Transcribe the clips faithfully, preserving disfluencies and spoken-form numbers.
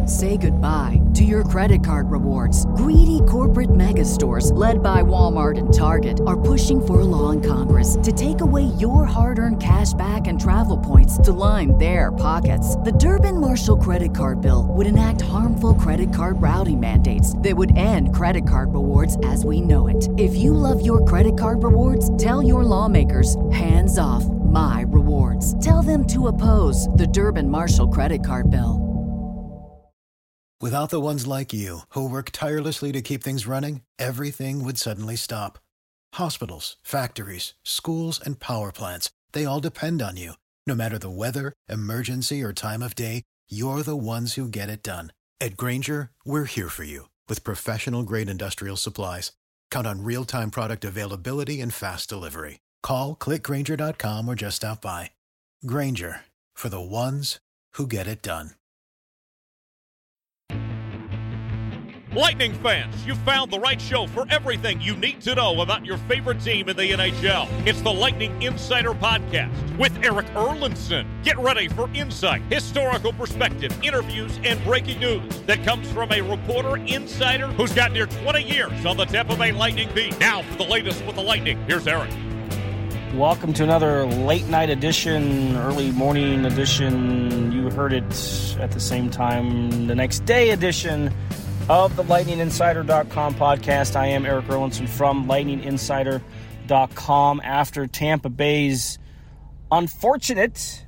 Say goodbye to your credit card rewards. Greedy corporate mega stores, led by Walmart and Target, are pushing for a law in Congress to take away your hard-earned cash back and travel points to line their pockets. The Durbin-Marshall credit card bill would enact harmful credit card routing mandates that would end credit card rewards as we know it. If you love your credit card rewards, tell your lawmakers, hands off my rewards. Tell them to oppose the Durbin-Marshall credit card bill. Without the ones like you, who work tirelessly to keep things running, everything would suddenly stop. Hospitals, factories, schools, and power plants, they all depend on you. No matter the weather, emergency, or time of day, you're the ones who get it done. At Grainger, we're here for you with professional-grade industrial supplies. Count on real-time product availability and fast delivery. Call, click Grainger dot com, or just stop by. Grainger, for the ones who get it done. Lightning fans, you found the right show for everything you need to know about your favorite team in the N H L. It's the Lightning Insider Podcast with Eric Erlinson. Get ready for insight, historical perspective, interviews, and breaking news that comes from a reporter insider who's got near twenty years on the Tampa Bay Lightning beat. Now for the latest with the Lightning, here's Eric. Welcome to another late night edition, early morning edition. You heard it at the same time, the next day edition of the Lightning Insider dot com podcast. I am Eric Erlinson from Lightning Insider dot com. After Tampa Bay's unfortunate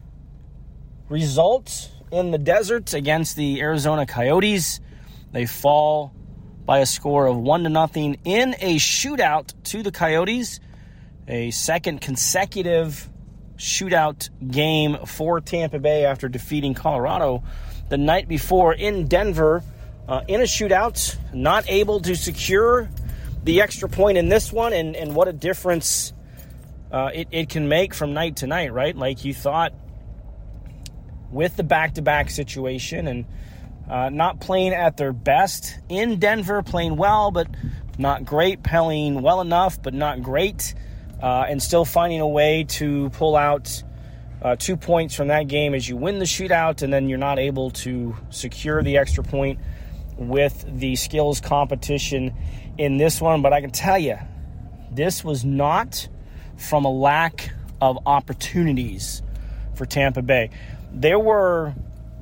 result in the desert against the Arizona Coyotes, they fall by a score of one to nothing in a shootout to the Coyotes. A second consecutive shootout game for Tampa Bay after defeating Colorado the night before in Denver. Uh, in a shootout, not able to secure the extra point in this one, and, and what a difference uh, it, it can make from night to night, right? Like you thought with the back-to-back situation and uh, not playing at their best in Denver, playing well but not great, playing well enough but not great, uh, and still finding a way to pull out uh, two points from that game as you win the shootout, and then you're not able to secure the extra point with the skills competition in this one. But I can tell you, this was not from a lack of opportunities for Tampa Bay. There were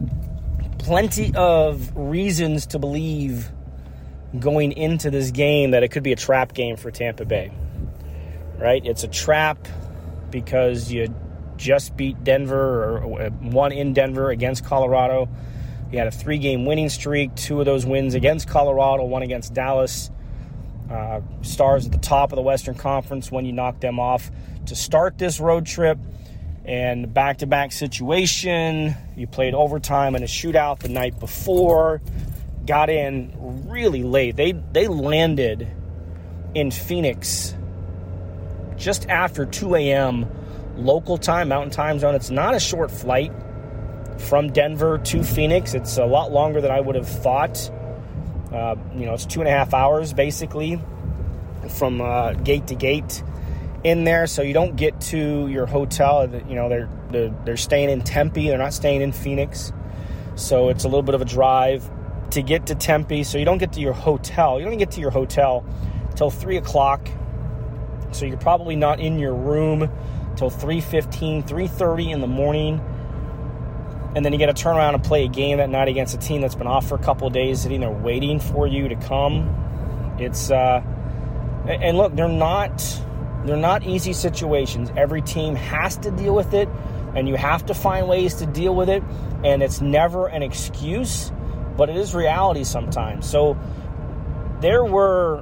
plenty of reasons to believe going into this game that it could be a trap game for Tampa Bay, right? It's a trap because you just beat Denver, or won in Denver against Colorado. You had a three-game winning streak, two of those wins against Colorado, one against Dallas. Uh, Stars at the top of the Western Conference when you knocked them off to start this road trip. And back-to-back situation, you played overtime in a shootout the night before, got in really late. They, they landed in Phoenix just after two a.m. local time, Mountain Time Zone. It's not a short flight from Denver to Phoenix. It's a lot longer than I would have thought. Uh, you know, it's two and a half hours basically from uh, gate to gate in there. So you don't get to your hotel. You know, they're, they're they're staying in Tempe. They're not staying in Phoenix. So it's a little bit of a drive to get to Tempe. So you don't get to your hotel. You don't get to your hotel till three o'clock. So you're probably not in your room till three fifteen, three thirty in the morning. And then you got to turn around and play a game that night against a team that's been off for a couple of days, sitting there waiting for you to come. It's uh, and look, they're not they're not easy situations. Every team has to deal with it, and you have to find ways to deal with it. And it's never an excuse, but it is reality sometimes. So there were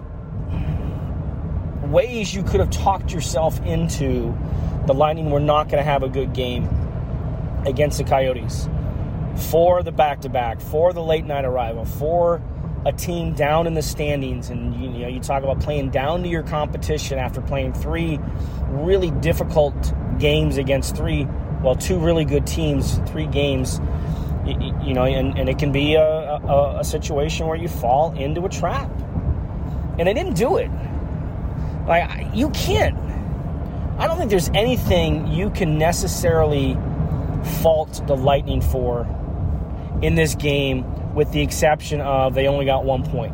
ways you could have talked yourself into the Lightning were not going to have a good game against the Coyotes for the back-to-back, for the late-night arrival, for a team down in the standings. And you know, you talk about playing down to your competition after playing three really difficult games against three, well, two really good teams, three games, you, you know, and, and it can be a, a, a situation where you fall into a trap. And they didn't do it. Like, you can't. I don't think there's anything you can necessarily fault the Lightning for in this game with the exception of they only got one point.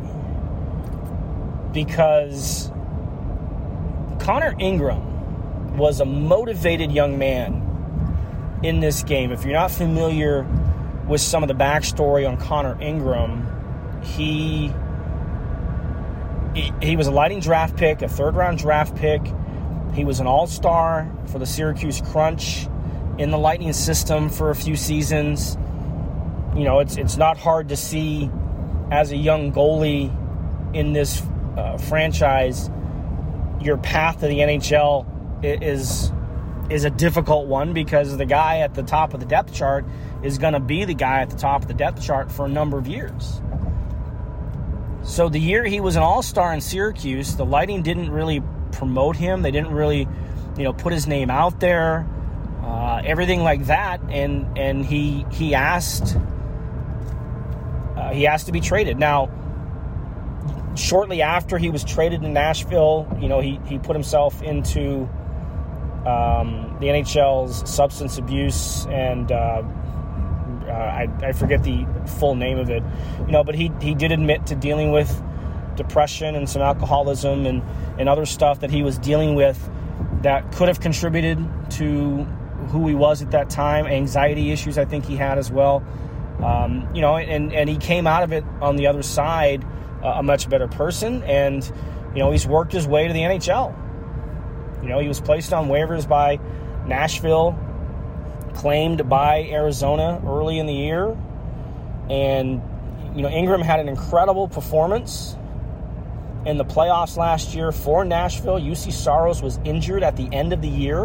Because Connor Ingram was a motivated young man in this game. If you're not familiar with some of the backstory on Connor Ingram, he he, he was a Lightning draft pick, a third-round draft pick. He was an all-star for the Syracuse Crunch in the Lightning system for a few seasons. You know, it's it's not hard to see as a young goalie in this uh, franchise, your path to the N H L is is a difficult one because the guy at the top of the depth chart is going to be the guy at the top of the depth chart for a number of years. So the year he was an all-star in Syracuse, the Lightning didn't really promote him. They didn't really, you know, put his name out there, uh, everything like that. And and he he asked uh, he asked to be traded. Now, shortly after he was traded to Nashville, you know, he he put himself into um, the N H L's substance abuse and. Uh, Uh, I, I forget the full name of it, you know, but he, he did admit to dealing with depression and some alcoholism and, and other stuff that he was dealing with that could have contributed to who he was at that time. Anxiety issues, I think he had as well. Um, you know, and, and he came out of it on the other side uh, a much better person. And, you know, he's worked his way to the N H L. You know, he was placed on waivers by Nashville, claimed by Arizona early in the year. And, you know, Ingram had an incredible performance in the playoffs last year for Nashville. U C Saros was injured at the end of the year,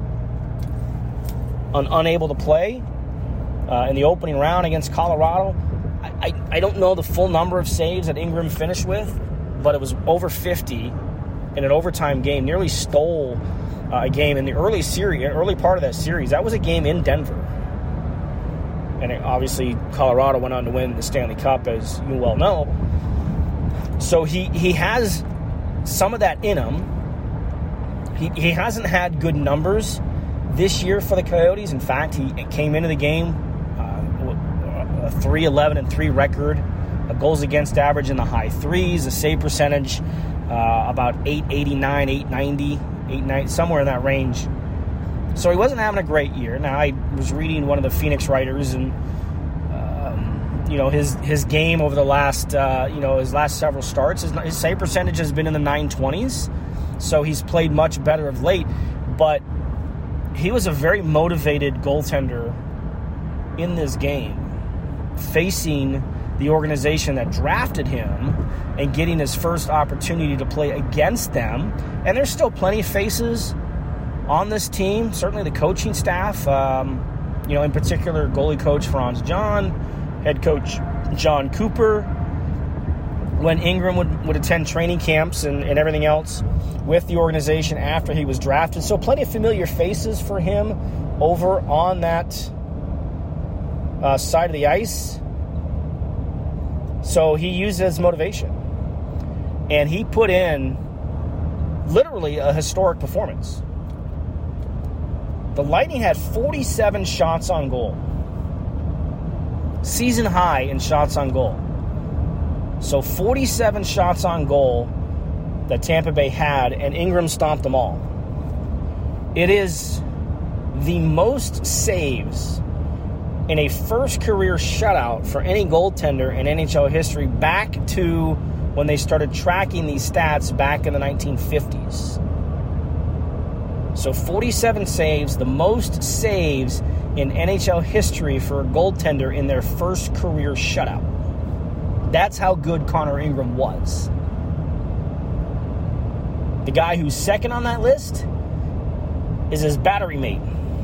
un- unable to play uh, in the opening round against Colorado. I, I, I don't know the full number of saves that Ingram finished with, but it was over fifty in an overtime game, nearly stole Uh, a game in the early series, early part of that series. That was a game in Denver. And it, obviously, Colorado went on to win the Stanley Cup, as you well know. So he, he has some of that in him. He, he hasn't had good numbers this year for the Coyotes. In fact, he came into the game uh, a three eleven and three record, a goals against average in the high threes, a save percentage uh, about eight eighty-nine, eight ninety. Eight, nine, somewhere in that range. So he wasn't having a great year. Now, I was reading one of the Phoenix writers, and um, you know his his game over the last uh, you know his last several starts, his, his save percentage has been in the nine twenties. So he's played much better of late. But he was a very motivated goaltender in this game, facing the organization that drafted him and getting his first opportunity to play against them. And there's still plenty of faces on this team, certainly the coaching staff, um, you know, in particular goalie coach Franz John, head coach John Cooper. When Ingram would, would attend training camps and, and everything else with the organization after he was drafted. So plenty of familiar faces for him over on that uh, side of the ice. So he used it as motivation. And he put in literally a historic performance. The Lightning had forty-seven shots on goal. Season high in shots on goal. So forty-seven shots on goal that Tampa Bay had, and Ingram stomped them all. It is the most saves in a first career shutout for any goaltender in N H L history back to when they started tracking these stats back in the nineteen fifties. So forty-seven saves, the most saves in N H L history for a goaltender in their first career shutout. That's how good Connor Ingram was. The guy who's second on that list is his battery mate,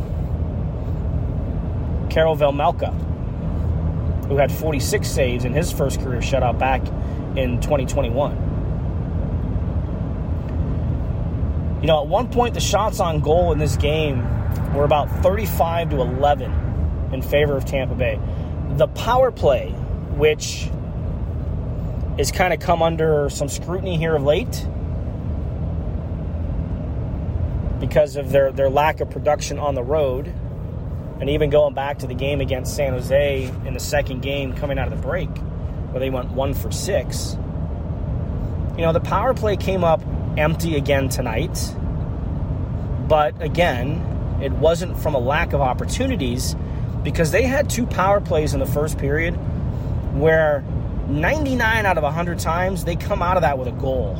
Karel Vejmelka, who had forty-six saves in his first career shutout back in twenty twenty-one. You know, at one point, the shots on goal in this game were about thirty-five to eleven in favor of Tampa Bay. The power play, which has kind of come under some scrutiny here of late because of their, their lack of production on the road, And even going back to the game against San Jose in the second game coming out of the break, where they went one for six. You know, the power play came up empty again tonight. But again, it wasn't from a lack of opportunities, because they had two power plays in the first period where ninety-nine out of one hundred times they come out of that with a goal.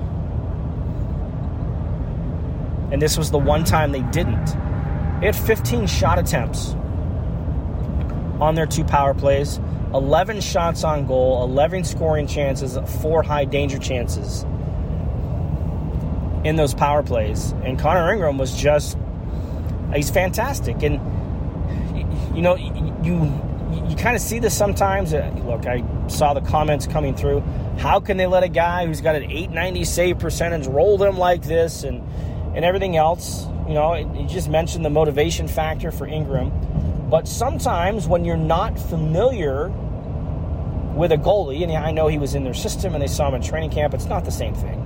And this was the one time they didn't. They had fifteen shot attempts on their two power plays, eleven shots on goal, eleven scoring chances, four high danger chances in those power plays. And Connor Ingram was just, he's fantastic. And, you know, you you kind of see this sometimes. Look, I saw the comments coming through. How can they let a guy who's got an eight ninety save percentage roll them like this and, and everything else? You know, you just mentioned the motivation factor for Ingram. But sometimes when you're not familiar with a goalie, and I know he was in their system and they saw him in training camp, it's not the same thing.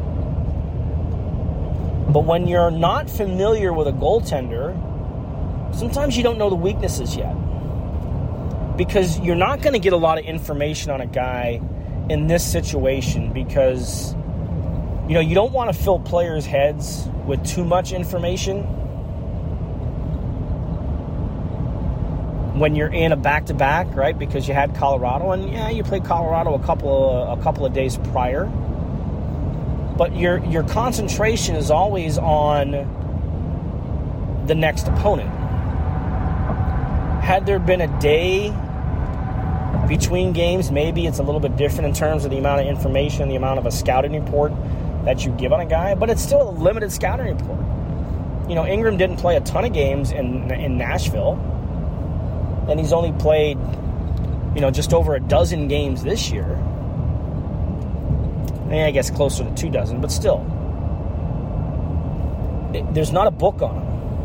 But when you're not familiar with a goaltender, sometimes you don't know the weaknesses yet. Because you're not going to get a lot of information on a guy in this situation, because, you know, you don't want to fill players' heads with too much information when you're in a back-to-back, right? Because you had Colorado, and yeah, you played Colorado a couple of, a couple of days prior. But your your concentration is always on the next opponent. Had there been a day between games, maybe it's a little bit different in terms of the amount of information, the amount of a scouting report that you give on a guy, but it's still a limited scouting report. You know, Ingram didn't play a ton of games in in Nashville, and he's only played, you know, just over a dozen games this year. I guess closer to two dozen, but still. It, there's not a book on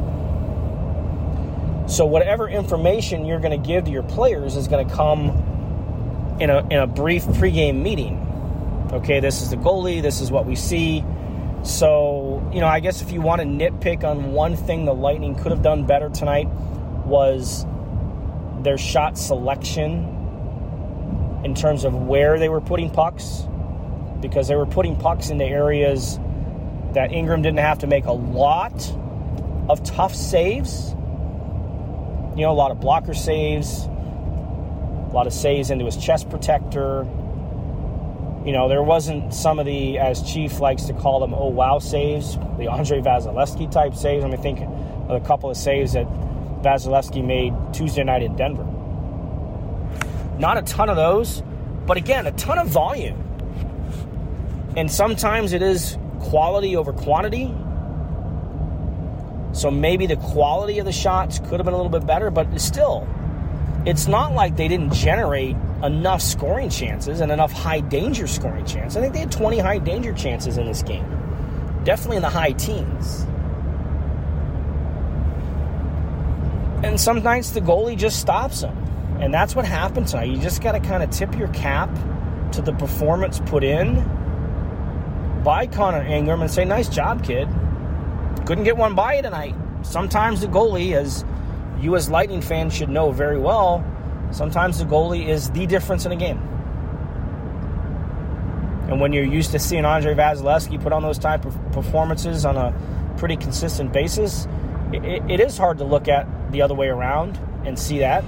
him. So whatever information you're going to give to your players is going to come in a in a brief pregame meeting. Okay, this is the goalie, this is what we see. So, you know, I guess if you want to nitpick on one thing the Lightning could have done better tonight was their shot selection in terms of where they were putting pucks. Because they were putting pucks into areas that Ingram didn't have to make a lot of tough saves. You know, a lot of blocker saves, a lot of saves into his chest protector. You know, there wasn't some of the, as Chief likes to call them, oh wow saves, the Andre Vasilevsky type saves. I mean, think of a couple of saves that Vasilevsky made Tuesday night in Denver. Not a ton of those, but again, a ton of volume. And sometimes it is quality over quantity. So maybe the quality of the shots could have been a little bit better, but still, it's not like they didn't generate enough scoring chances and enough high-danger scoring chances. I think they had twenty high-danger chances in this game. Definitely in the high teens. And some nights the goalie just stops them. And that's what happened tonight. You just got to kind of tip your cap to the performance put in by Connor Ingram and say, nice job, kid. Couldn't get one by you tonight. Sometimes the goalie, as you as Lightning fans should know very well, sometimes the goalie is the difference in a game. And when you're used to seeing Andre Vasilevsky put on those type of performances on a pretty consistent basis, it, it is hard to look at the other way around and see that.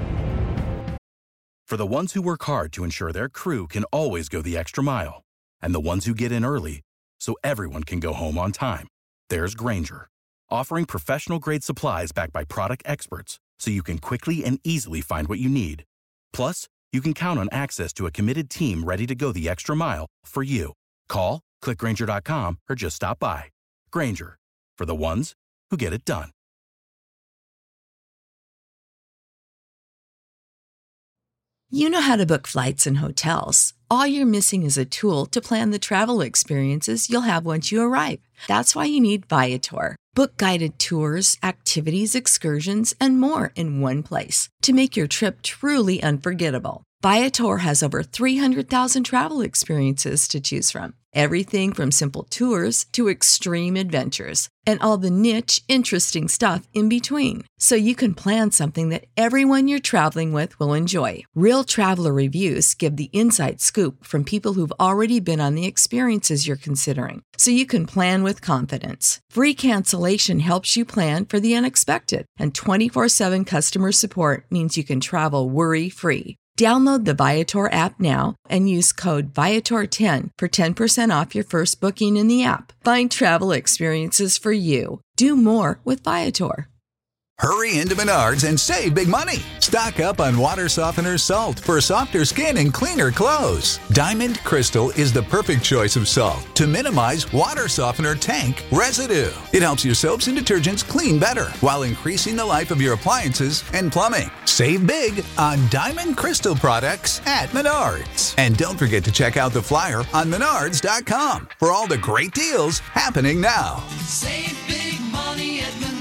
For the ones who work hard to ensure their crew can always go the extra mile, and the ones who get in early so everyone can go home on time, there's Grainger, offering professional-grade supplies backed by product experts so you can quickly and easily find what you need. Plus, you can count on access to a committed team ready to go the extra mile for you. Call, click Grainger dot com, or just stop by. Grainger, for the ones who get it done. You know how to book flights and hotels. All you're missing is a tool to plan the travel experiences you'll have once you arrive. That's why you need Viator. Book guided tours, activities, excursions, and more in one place to make your trip truly unforgettable. Viator has over three hundred thousand travel experiences to choose from. Everything from simple tours to extreme adventures and all the niche, interesting stuff in between. So you can plan something that everyone you're traveling with will enjoy. Real traveler reviews give the inside scoop from people who've already been on the experiences you're considering. So you can plan with confidence. Free cancellation helps you plan for the unexpected. And twenty-four seven customer support means you can travel worry-free. Download the Viator app now and use code Viator ten for ten percent off your first booking in the app. Find travel experiences for you. Do more with Viator. Hurry into Menards and save big money. Stock up on water softener salt for softer skin and cleaner clothes. Diamond Crystal is the perfect choice of salt to minimize water softener tank residue. It helps your soaps and detergents clean better while increasing the life of your appliances and plumbing. Save big on Diamond Crystal products at Menards. And don't forget to check out the flyer on menards dot com for all the great deals happening now. Save big money at Menards.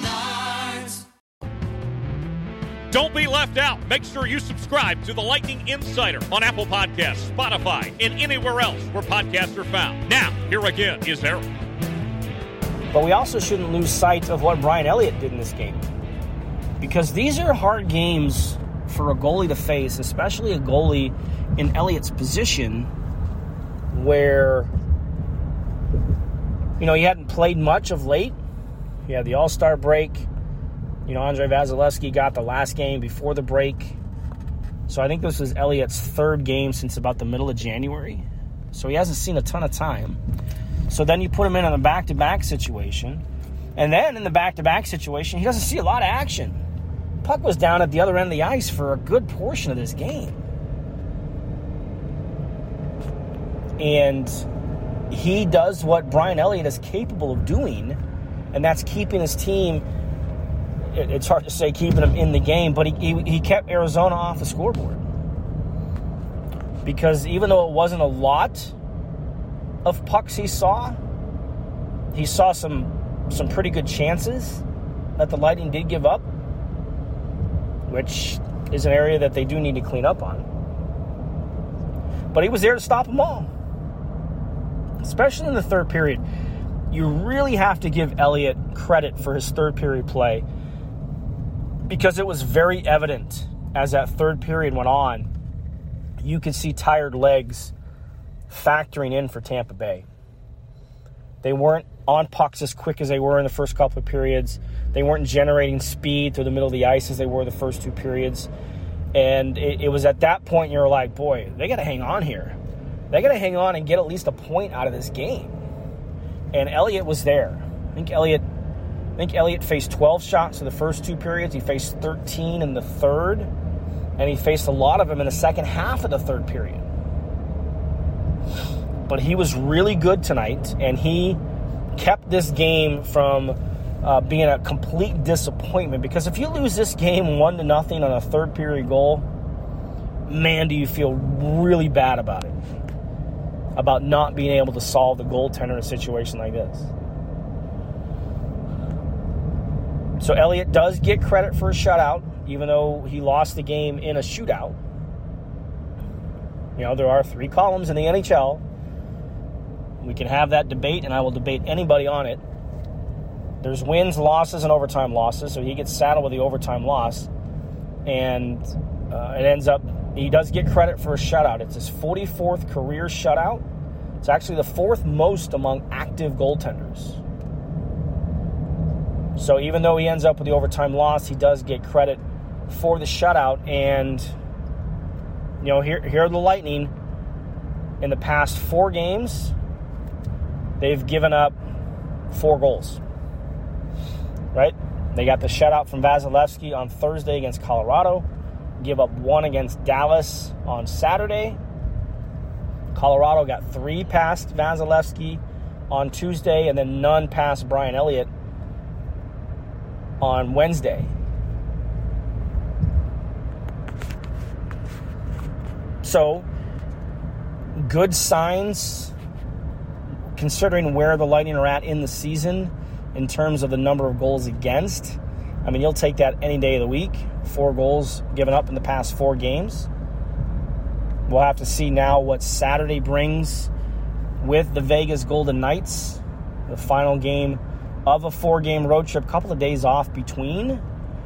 Don't be left out. Make sure you subscribe to the Lightning Insider on Apple Podcasts, Spotify, and anywhere else where podcasts are found. Now, here again is Eric. But we also shouldn't lose sight of what Brian Elliott did in this game. Because these are hard games for a goalie to face, especially a goalie in Elliott's position where, you know, he hadn't played much of late. He had the All-Star break. You know, Andrei Vasilevsky got the last game before the break. So I think this was Elliott's third game since about the middle of January. So he hasn't seen a ton of time. So then you put him in on a back-to-back situation. And then in the back-to-back situation, he doesn't see a lot of action. Puck was down at the other end of the ice for a good portion of this game. And he does what Brian Elliott is capable of doing, and that's keeping his team, it's hard to say keeping them in the game, but he, he, he kept Arizona off the scoreboard. Because even though it wasn't a lot of pucks he saw, he saw some some pretty good chances that the Lightning did give up, which is an area that they do need to clean up on. But he was there to stop them all. Especially in the third period. You really have to give Elliott credit for his third period play, because it was very evident as that third period went on. You could see tired legs factoring in for Tampa Bay. They weren't on pucks as quick as they were in the first couple of periods. They weren't generating speed through the middle of the ice as they were the first two periods. And it, it was at that point you were like, boy, they got to hang on here. They got to hang on and get at least a point out of this game. And Elliott was there. I think Elliott I think Elliott faced twelve shots in the first two periods. He faced thirteen in the third. And he faced a lot of them in the second half of the third period. But he was really good tonight, and he kept this game from uh, being a complete disappointment. Because if you lose this game one to nothing on a third period goal, man, do you feel really bad about it. About not being able to solve the goaltender in a situation like this. So Elliott does get credit for a shutout, even though he lost the game in a shootout. You know, there are three columns in the N H L. We can have that debate, and I will debate anybody on it. There's wins, losses, and overtime losses, so he gets saddled with the overtime loss. And uh, it ends up, he does get credit for a shutout. It's his forty-fourth career shutout. It's actually the fourth most among active goaltenders. So even though he ends up with the overtime loss, he does get credit for the shutout. And, you know, here, here are the Lightning. In the past four games, they've given up four goals. Right? They got the shutout from Vasilevsky on Thursday against Colorado. Give up one against Dallas on Saturday. Colorado got three past Vasilevsky on Tuesday, and then none past Brian Elliott on Wednesday. So, good signs considering where the Lightning are at in the season in terms of the number of goals against. I mean, you'll take that any day of the week. Four goals given up in the past four games. We'll have to see now what Saturday brings with the Vegas Golden Knights, the final game of a four-game road trip, couple of days off between.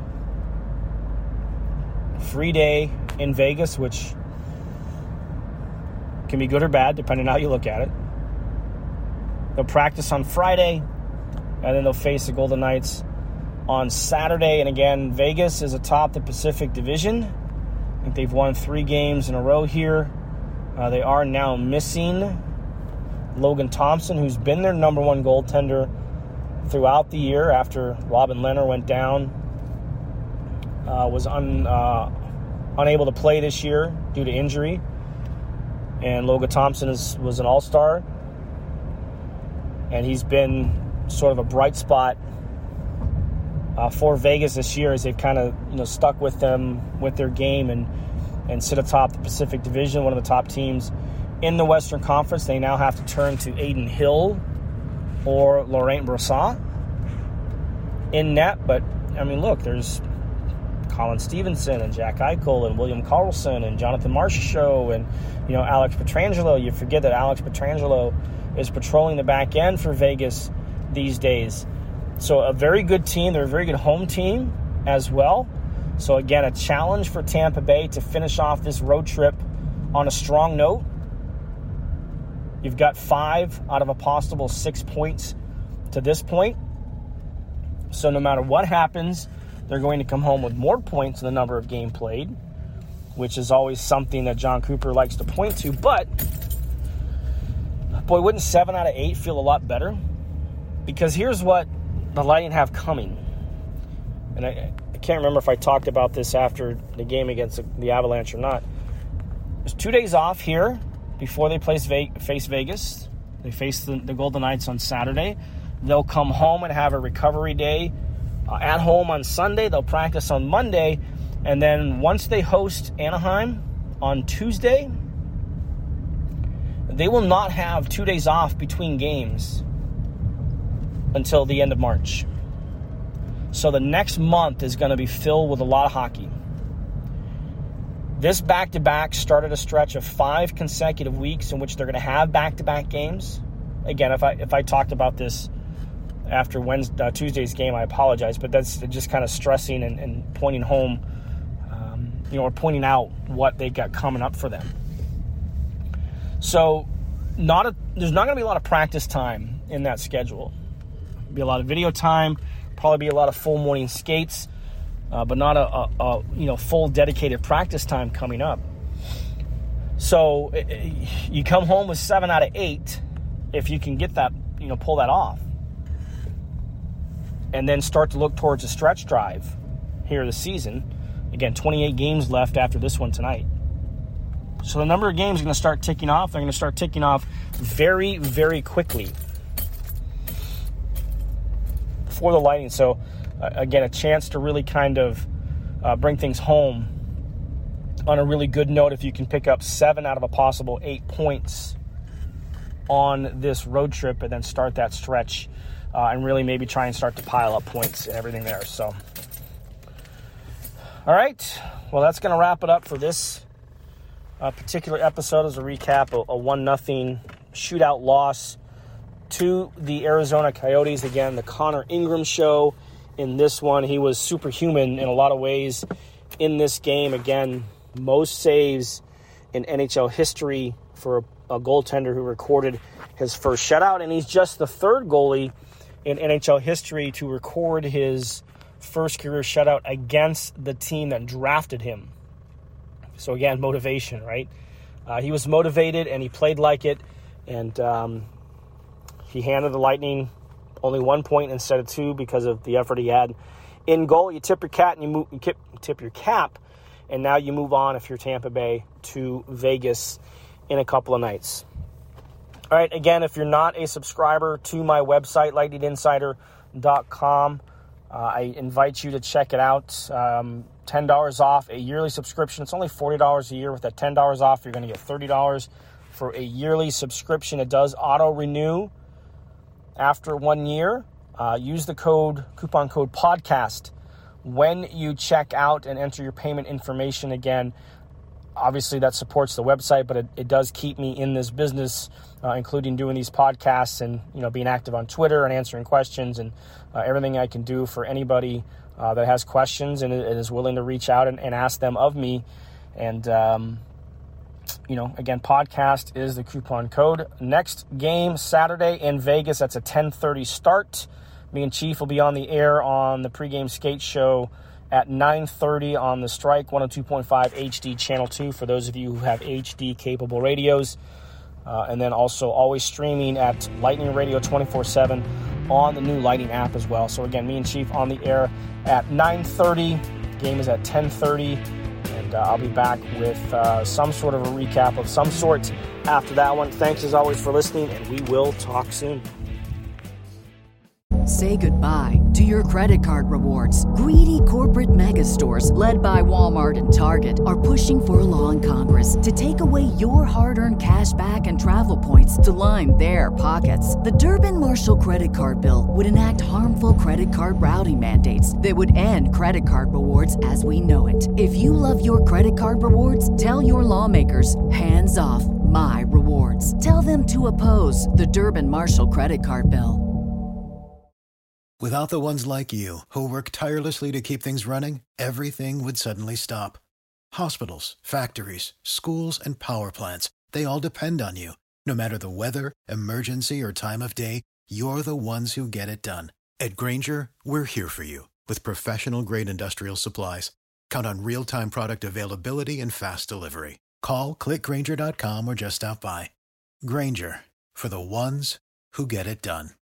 Free day in Vegas, which can be good or bad, depending on how you look at it. They'll practice on Friday, and then they'll face the Golden Knights on Saturday. And again, Vegas is atop the Pacific Division. I think they've won three games in a row here. Uh, they are now missing Logan Thompson, who's been their number one goaltender throughout the year after Robin Lehner went down, uh, was un, uh, unable to play this year due to injury. And Logan Thompson is, was an all-star, and he's been sort of a bright spot uh, for Vegas this year as they've kind of you know stuck with them with their game and and sit atop the Pacific Division, one of the top teams in the Western Conference. They now have to turn to Adin Hill or Laurent Brossoit in net. But, I mean, look, there's Colin Stevenson and Jack Eichel and William Karlsson and Jonathan Marchessault and, you know, Alex Pietrangelo. You forget that Alex Pietrangelo is patrolling the back end for Vegas these days. So a very good team. They're a very good home team as well. So, again, a challenge for Tampa Bay to finish off this road trip on a strong note. You've got five out of a possible six points to this point. So no matter what happens, they're going to come home with more points than the number of games played, which is always something that John Cooper likes to point to. But, boy, wouldn't seven out of eight feel a lot better? Because here's what the Lightning have coming. And I, I can't remember if I talked about this after the game against the, the Avalanche or not. There's two days off here before they place Ve- face Vegas. They face the, the Golden Knights on Saturday. They'll come home and have a recovery day uh, at home on Sunday. They'll practice on Monday. And then once they host Anaheim on Tuesday, they will not have two days off between games until the end of March. So the next month is going to be filled with a lot of hockey. This back-to-back started a stretch of five consecutive weeks in which they're going to have back-to-back games. Again, if I if I talked about this after Wednesday, uh, Tuesday's game, I apologize, but that's just kind of stressing and, and pointing home, um, you know, or pointing out what they got coming up for them. So, not a, there's not going to be a lot of practice time in that schedule. There'll be a lot of video time, probably be a lot of full morning skates. Uh, but not a, a, a you know full dedicated practice time coming up. So it, you come home with seven out of eight if you can get that, you know, pull that off, and then start to look towards a stretch drive here this season. Again, twenty-eight games left after this one tonight. So the number of games are going to start ticking off. They're going to start ticking off very, very quickly for the Lightning. So. Uh, again, a chance to really kind of uh, bring things home on a really good note if you can pick up seven out of a possible eight points on this road trip and then start that stretch uh, and really maybe try and start to pile up points and everything there. So, all right. Well, that's going to wrap it up for this uh, particular episode as a recap, a, a one nothing shootout loss to the Arizona Coyotes. Again, the Connor Ingram show. In this one, he was superhuman in a lot of ways in this game. Again, most saves in N H L history for a, a goaltender who recorded his first shutout. And he's just the third goalie in N H L history to record his first career shutout against the team that drafted him. So again, motivation, right? Uh, he was motivated and he played like it. And um, he handed the Lightning only one point instead of two because of the effort he had in goal. You tip your cap and you move. You tip your cap, and now you move on if you're Tampa Bay to Vegas in a couple of nights. All right. Again, if you're not a subscriber to my website, lightning insider dot com, uh, I invite you to check it out. Um, ten dollars off a yearly subscription. It's only forty dollars a year. With that ten dollars off, you're going to get thirty dollars for a yearly subscription. It does auto renew after one year. Uh, use the code, coupon code podcast when you check out and enter your payment information. Again, obviously that supports the website, but it, it does keep me in this business, uh, including doing these podcasts and, you know, being active on Twitter and answering questions and uh, everything I can do for anybody uh, that has questions and is willing to reach out and, and ask them of me. And, um, you know, again, podcast is the coupon code. Next game, Saturday in Vegas. That's a ten thirty start. Me and Chief will be on the air on the pregame skate show at nine thirty on the Strike one oh two point five H D Channel two for those of you who have H D-capable radios. Uh, and then also always streaming at Lightning Radio twenty-four seven on the new Lightning app as well. So, again, me and Chief on the air at nine thirty. Game is at ten thirty. And uh, I'll be back with uh, some sort of a recap of some sort after that one. Thanks, as always, for listening, and we will talk soon. Say goodbye to your credit card rewards. Greedy corporate mega stores, led by Walmart and Target, are pushing for a law in Congress to take away your hard-earned cash back and travel points to line their pockets. The Durbin-Marshall credit card bill would enact harmful credit card routing mandates that would end credit card rewards as we know it. If you love your credit card rewards, tell your lawmakers, hands off my rewards. Tell them to oppose the Durbin-Marshall credit card bill. Without the ones like you, who work tirelessly to keep things running, everything would suddenly stop. Hospitals, factories, schools, and power plants, they all depend on you. No matter the weather, emergency, or time of day, you're the ones who get it done. At Grainger, we're here for you with professional-grade industrial supplies. Count on real-time product availability and fast delivery. Call, click Grainger dot com, or just stop by. Grainger, for the ones who get it done.